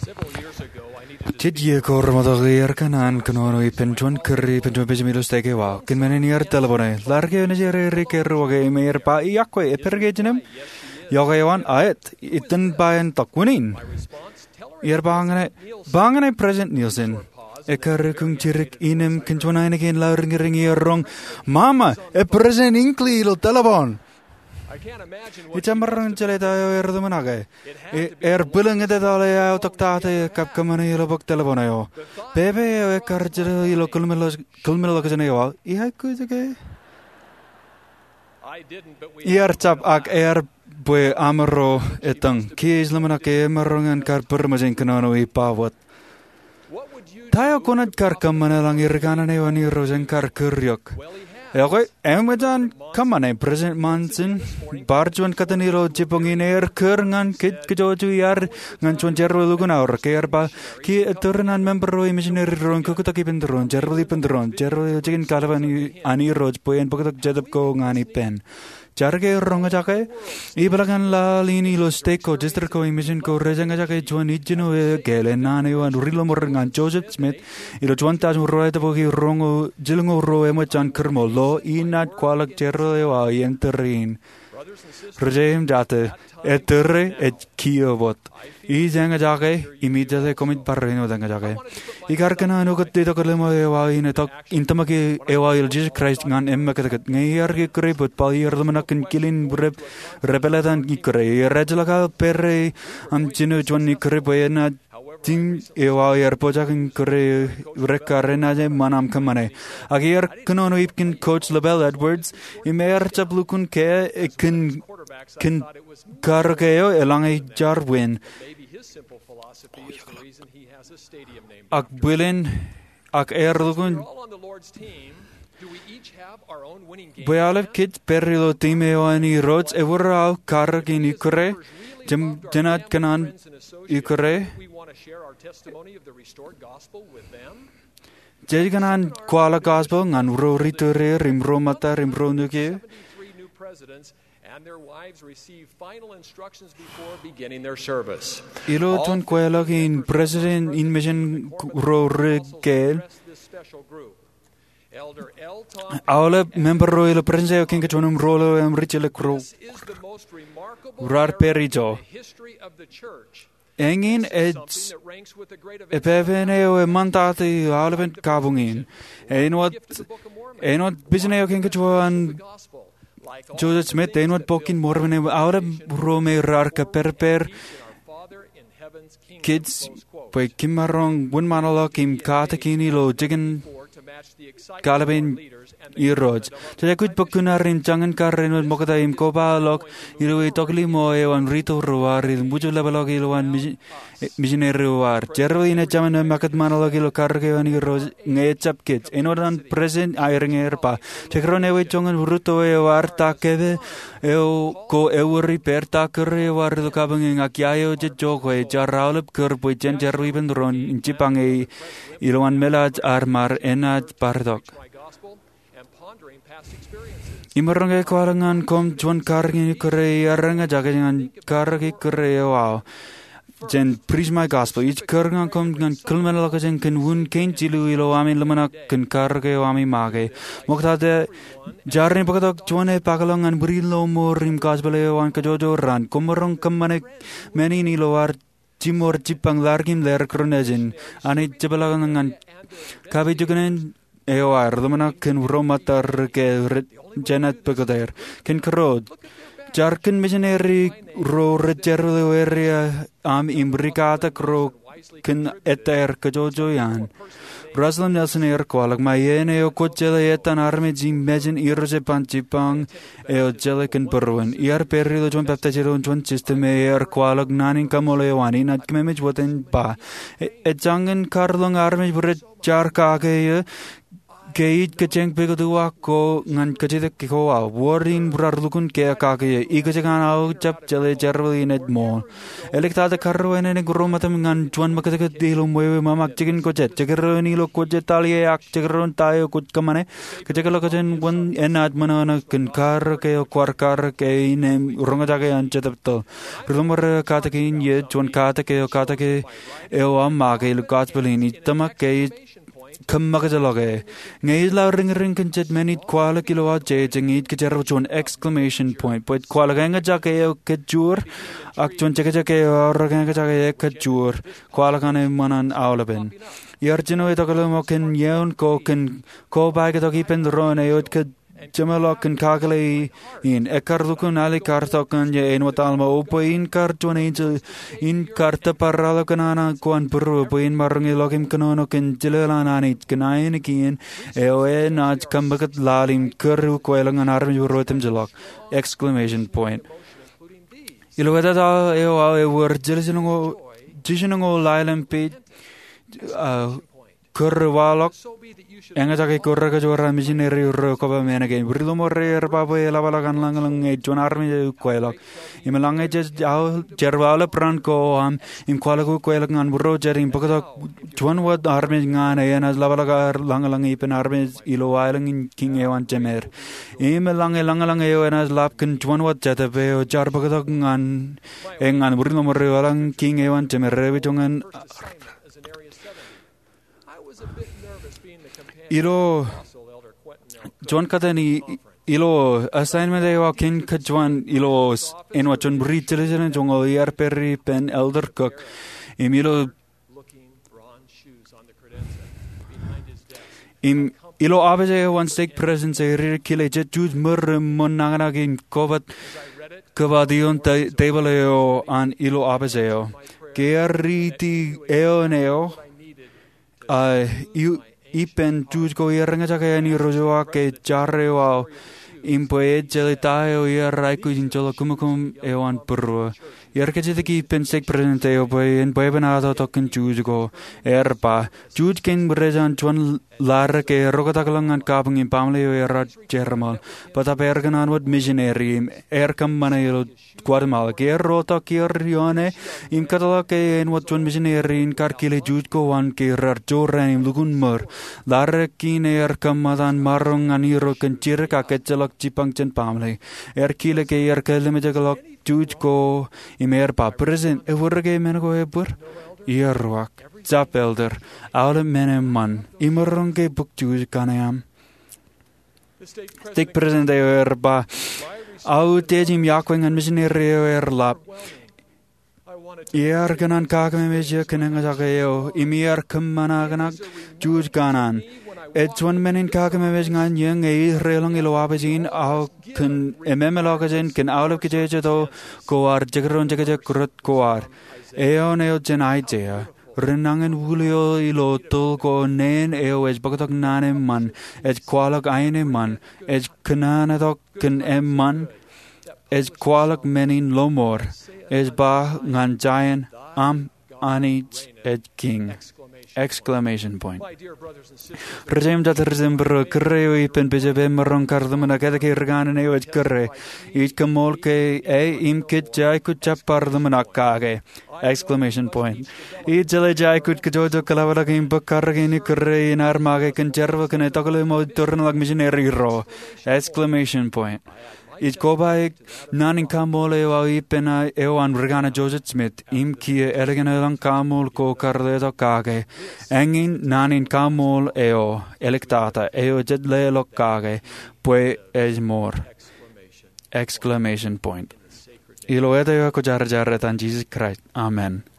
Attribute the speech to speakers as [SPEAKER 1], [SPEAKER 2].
[SPEAKER 1] Tidje kormadagir kanan kanono penchuan curry penchuan pejamilos tegewa. Kin menenier telebone. Large nigere rikerwage meer pa iakwe epergejenem. Yogayawan aet itten bayan takwinin. Ier bangane present Nielsen. Ekar kung chirik inem kinchwana again lauring rong. Mama, present inkli lo telebon. Ichambaran cheleta erdumanage. Billing at the out of Tata Capcomani Robok Telefonayo. Bebe Carjero Culmelocazaneo. I could again. Ear chap ak air bue amaro etang. Keys Lamanake Marong and Carpurmazin Canano Pawat. Tayo Conad Carcamalang Irganane and Rosen Carcuriok. Okay, Amajan, come on, President Manson, Barjuan Cataniro, Chipongin air, Kurnan, Kit Kijoju Yar, Nanchuan Gerro Lugunaur, Kerba, Ki a Turnan member of missionary Ron, Kukutaki Pendron, Gerli Pendron, Gerro Chicken Caravan, Ani Roach, Boy and Pocket Jedapco, Ngani Pen. Jarge Rongajake, Ibalagan La Lini Lo Steko, Districo Emission Co Rezangajake, Juan Ijino, Gale, Nano, and Rilomorang and Joseph Smith, Irojuan Taj Royatogi Rongo, Jilungo Ro Emochan Kermo, Lo, Inat Qualak Gerro, Yenterin. Regime Jate, Etere, et Kiovot. Izangajake, immediately commit Parreno Dangajake. Ikarkana no got data Kalema in a talk intamaki Ewa Jesus Christ Gan Emmakat, Nayar Kure, but Palir Lamanak killing Rebelet and Ikre, Regelaka Perre, Jino Johnny Krepoena, Ting Ewa Pojak and Kure, Rekarena, Manam Kamane. Agier Kanono Ipkin coach Labelle Edwards, Imer Chaplukun Ke, Kin Kargeo, Elange Jarwin. Ak Bulin, Ak Erlugun, Boyalev Kit, Perilo Timeo, and he wrote Everal Karag in Ukre, Jenat Kanan Ukre, Jaganan Kuala Gospel, and Roriture, Rimromata, Rimronuke. And their wives receive final instructions before beginning their service. Ilo ton kwelog in President in Mission Rorigel. Aula member royal president king chonum rolo am richele kro. Rar perijo. Engin eds epeveneo mantati alvent kabungin. Enot business king chon Joseph Smith, they not poking more when out of Rome Rarka Perper kids, by Kimarong, one monologue, Kim Katakini, Lo Jigan Calabin Erods. So I could Pokunar in Jangan Karen, Mokata im Koba Lok, Iru Tokli Moe, and Rito Ruari, Muju Labalogilo and Missionary Ruar, Generally in a German market monologue, Cargo and Eros, Nechap kids, Enodan present iron airpa, Checrone with Jongan Ruto, Takeve, Ko Euri Per Takere, war the cabin in Akiayo, Joke, Jaralip, Kurb with Ginger Ribbon Ron, in Chipange, Iloan Melad, Armar, Enad, Pardok. Imarange Kwarangan kom Juan Kargi Kure, Aranga Jagajan Kargi Kure, wow. Jen preach my gospel. Each Kurgan kom Kulmelakajan can wound Kain Jilu, Ami Lamanak, can Karge, Ami Mage. Mokta de Jarni Pakatok, Juane Pakalong, and Brilo Morim Gospel, and Kajojo Ran, Komorong Kamanek, many Niloar, Timor Chipang Largim, Ler Kronejin, and it Jabalagan and Kavijugan. Eoar, Lamanak and Romatar Janet Pegoder, Ken Karod, Jarkin missionary ro Regerlo area am imbricata cro ken eter Kajojoyan. Raslam Nelson air qualag Mayene o Coachella etan army jim imagine Irose Panchipang eo Jelic and Perwin. Ear perilo John Baptist John system air qualag nanin Kamolewani, not Kmemich what in Pa. A Jangan Karlong army Brit Jarkage. Keid keceng begadua ko ngan kecede ko a warin brarlukun ke kake ikajangan au cap jale jarwali net mo. Elektada karro ene guromatam ngan tuan makata dilo mwe mamak chicken ko jet jagero ni lo ko jetali ak jagero tayo kut kamane kejagalo kajen wan enad manana kin kar ke kwarkar ke ne ronga jage anchetabto. Rumor kata kin ye tuan kata ke eo amma ke lukat pelini tamak ke Kammakajaloge. Ngay la ring conjet menit kwala kilowatt j jengit kejaro chon exclamation point. Poit kwala ganga jake kejur ak chon jake organga jake kejur kwala kane manan aulaben. Yarjino etokalo moken yeun ko baga toki pendron ayot ke Jamalok and Kakale in Ekarlukun Ali Kartokan in Watalma Opo in Kartuan Angel in Karta Paralakanana Kwan Puru in Marangi Lokim Kanonok and Jilananit Kanainikian Eoe Naj Kambakat Lalim Kuru Quelang and Army Rotem Jalok! Exclamation point. Ilueta Eo were Jilisango Lilam Pete Kurwalok. Engajake kurraga jorra missionary rokoba menage brilumore babo elabalagan langalang e jon army kwelok imelange jau jerwala pran ko im kwalagu kwelangan buro jerim pokota jon wad army ngan e nas labalaga langalang ipen army ilo island in king ewan jemer imelange langalang e nas lapkin jon wad jatabe jar pokota ngan engan brilumore walang king ewan jemer revitongan Ilo John Katani Ilo assignment ewa kin kajuan ilo en wachon brit television jongo yar perri pen elder cook ilo ilo abeje one stake presence e kile jet juj mur mon nangana gin kovat kavadion table eo an ilo abezeo geriti eo neo Ipen tuusko irrangajake ni rojoa ke charreo impoe jelitaeo irraiku jinjolo kumukum ewan purwa. Yerkajitiki pensek presenteo boy en boebenado token tuusko erpa. Tuusken brejan chuan lar ke rokatakalangan kapung in pamleo erra jermal. Pata perganan wat missionary erkam manelo Guatemala ke rota ke rione im katala ke en wat chuan missionary in karkile juutko wan ke rarjoran im lugun mur. Lar kin erkam madan marong aniro ken chirka ketjalak chipang chen pamle. Erkile ke erkeleme jagalak juutko im erpa present evurge mengo ebur. Ierwak zapelder aule menem man imorronge book juuj kanayam. Stik present erpa Au tejim yakwing and missionary lap. Ear ganan kakame meja kanangazakeo, imiar kamanaganak, Juj ganan. It's one man in kakame mejan young a railing iloabazine, au can ememelogazin, can out of kijato, coar, jagaron jagaja kurut coar. Eoneo genaidea. Renangan wulio ilo tulko nen eo es bagatok nane man, es kwalak aine man, es kananatok kan man, es kwalak menin lomor, es ba ngan giant anich es king. Exclamation point. Rejim dat rezembro kreo ipen bejebe marron kardamana kada ke rgane eo es kre. Ich kamol ke im kit jai ku chappardamana kage. Exclamation point. Ijale jai kut kajojo kalavala kim bakaragini kre in armage kan jerva kan etokale mo turnalag missionary ro. Exclamation point. Ich kobai nanin kamole wa ipena eo an regana Joseph Smith im kie eleganelan kamol ko karleto kage engin nanin kamol eo electata eo jedle lo kage pue es mor. Exclamation point. Ilo eto ko jar tan Jesus Christ. Amen.